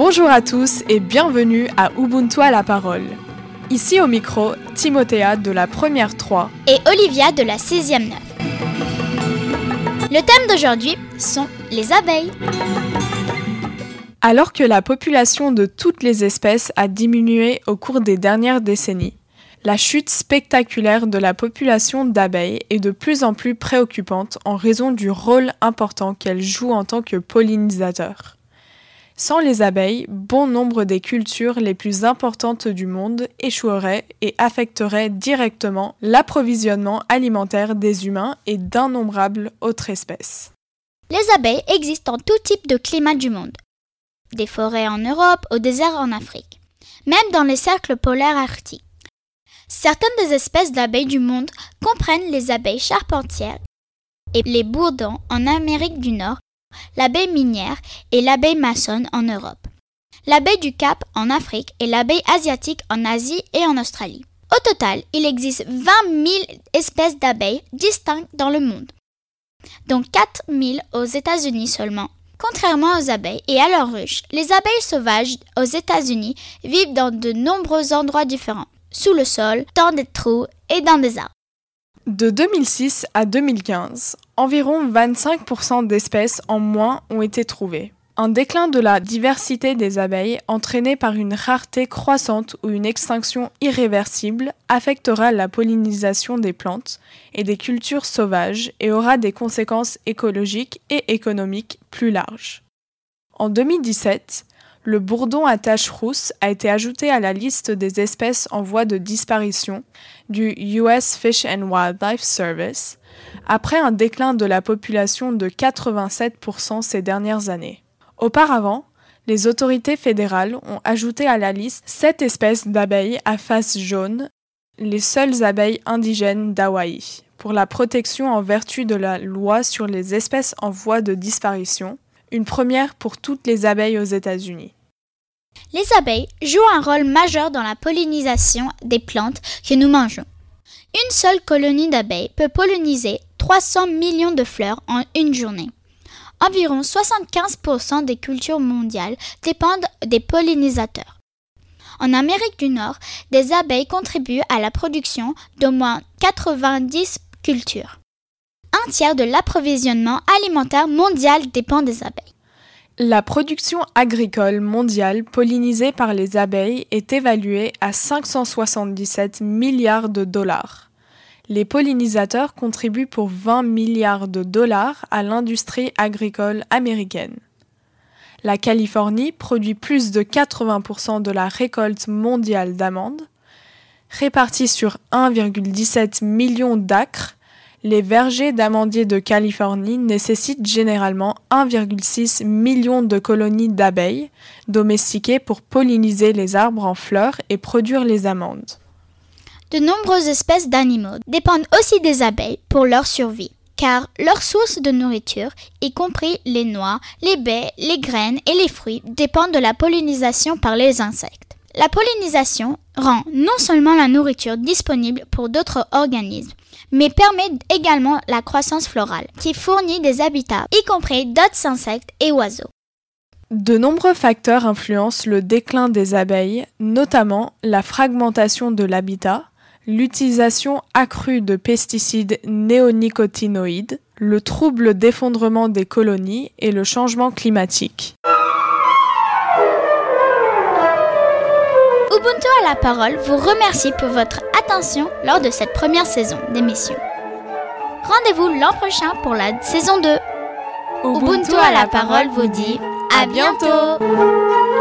Bonjour à tous et bienvenue à Ubuntu à la parole. Ici au micro, Timothée de la première 3 et Olivia de la 6e 9. Le thème d'aujourd'hui sont les abeilles. Alors que la population de toutes les espèces a diminué au cours des dernières décennies, la chute spectaculaire de la population d'abeilles est de plus en plus préoccupante en raison du rôle important qu'elles jouent en tant que pollinisateurs. Sans les abeilles, bon nombre des cultures les plus importantes du monde échoueraient et affecteraient directement l'approvisionnement alimentaire des humains et d'innombrables autres espèces. Les abeilles existent en tout type de climat du monde. Des forêts en Europe, au désert en Afrique, même dans les cercles polaires arctiques. Certaines des espèces d'abeilles du monde comprennent les abeilles charpentières et les bourdons en Amérique du Nord, l'abeille minière et l'abeille maçonne en Europe, l'abeille du Cap en Afrique et l'abeille asiatique en Asie et en Australie. Au total, il existe 20 000 espèces d'abeilles distinctes dans le monde, dont 4 000 aux États-Unis seulement. Contrairement aux abeilles et à leurs ruches, les abeilles sauvages aux États-Unis vivent dans de nombreux endroits différents, sous le sol, dans des trous et dans des arbres. De 2006 à 2015, environ 25% d'espèces en moins ont été trouvées. Un déclin de la diversité des abeilles entraîné par une rareté croissante ou une extinction irréversible affectera la pollinisation des plantes et des cultures sauvages et aura des conséquences écologiques et économiques plus larges. En 2017, le bourdon à taches rousses a été ajouté à la liste des espèces en voie de disparition du US Fish and Wildlife Service après un déclin de la population de 87% ces dernières années. Auparavant, les autorités fédérales ont ajouté à la liste 7 espèces d'abeilles à face jaune, les seules abeilles indigènes d'Hawaï, pour la protection en vertu de la loi sur les espèces en voie de disparition, une première pour toutes les abeilles aux États-Unis. Les abeilles jouent un rôle majeur dans la pollinisation des plantes que nous mangeons. Une seule colonie d'abeilles peut polliniser 300 millions de fleurs en une journée. Environ 75% des cultures mondiales dépendent des pollinisateurs. En Amérique du Nord, des abeilles contribuent à la production d'au moins 90 cultures. Un tiers de l'approvisionnement alimentaire mondial dépend des abeilles. La production agricole mondiale pollinisée par les abeilles est évaluée à 577 milliards de dollars. Les pollinisateurs contribuent pour 20 milliards de dollars à l'industrie agricole américaine. La Californie produit plus de 80% de la récolte mondiale d'amandes. Répartis sur 1,17 million d'acres, les vergers d'amandiers de Californie nécessitent généralement 1,6 million de colonies d'abeilles domestiquées pour polliniser les arbres en fleurs et produire les amandes. De nombreuses espèces d'animaux dépendent aussi des abeilles pour leur survie, car leur source de nourriture, y compris les noix, les baies, les graines et les fruits, dépendent de la pollinisation par les insectes. La pollinisation rend non seulement la nourriture disponible pour d'autres organismes, mais permet également la croissance florale, qui fournit des habitats, y compris d'autres insectes et oiseaux. De nombreux facteurs influencent le déclin des abeilles, notamment la fragmentation de l'habitat, l'utilisation accrue de pesticides néonicotinoïdes, le trouble d'effondrement des colonies et le changement climatique. Ubuntu à la parole vous remercie pour votre attention lors de cette première saison d'émission. Rendez-vous l'an prochain pour la saison 2. Ubuntu à la parole vous dit à bientôt.